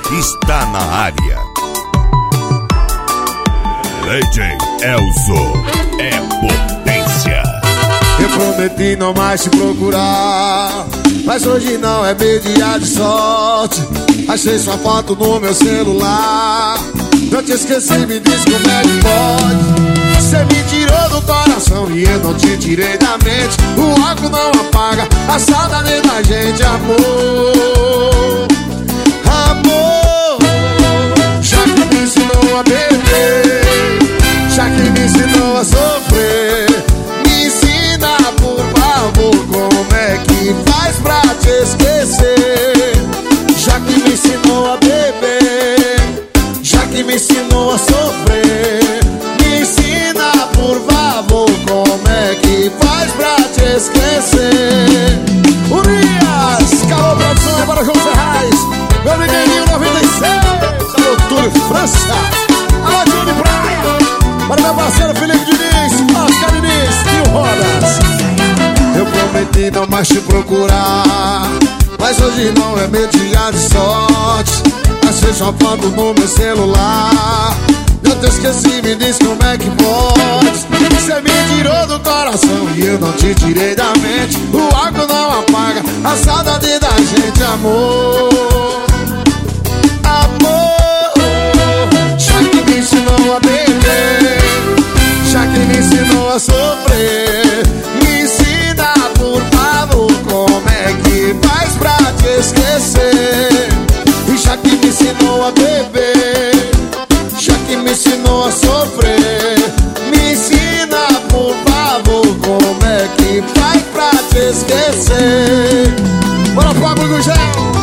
está na área. DJ Elzo é potência. Eu prometi não mais te procurar, mas hoje não é meu dia de sorte. Achei sua foto no meu celular. Não te esqueci, me diz como é que pode. Você me tirou do coração e eu não te tirei da mente. O álcool não apaga a saudade da gente, amor. Amor, já que me ensinou a beber, já que me ensinou a sofrer, me ensina, por favor, como é que faz pra te esquecer. Já que me ensinou a beber, já que me ensinou a sofrer, me ensina, por favor, como é que faz pra te esquecer. Urias, calor produção, é para João Ferraz, meu amiguinho 96, alô Túlio França, alô Júnior Praia, para meu parceiro Felipe Diniz, Oscar Diniz e o Rodas. Eu prometi não mais te procurar, mas hoje não é meu dia de sorte. Achei sua foto no meu celular. Eu te esqueci, me diz como é que pode. Você me tirou do coração e eu não te tirei da mente. O álcool não apaga a saudade da gente, amor. Amor, já que me ensinou a beber, já que me ensinou a sofrer, me ensina, por favor, como é que faz pra te esquecer. E já que me ensinou a beber, já que me ensinou a sofrer, me ensina, por favor, como é que faz pra te esquecer. Bora, Pablo Gugel!